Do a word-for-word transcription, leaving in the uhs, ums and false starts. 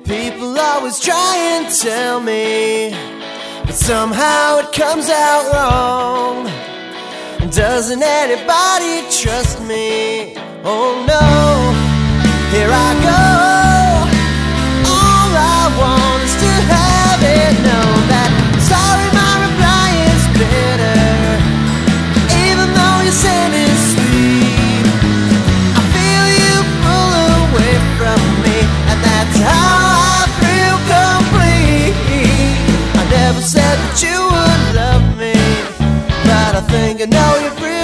People always try and tell me, but somehow it comes out wrong. And doesn't anybody trust me? Oh no, here I go. All I want is to have it known that sorry, my reply is bitter, even though you send it sweet. I feel you pull away from me, and that's how I feel complete. I never said that you would love me, but I think I know you pretty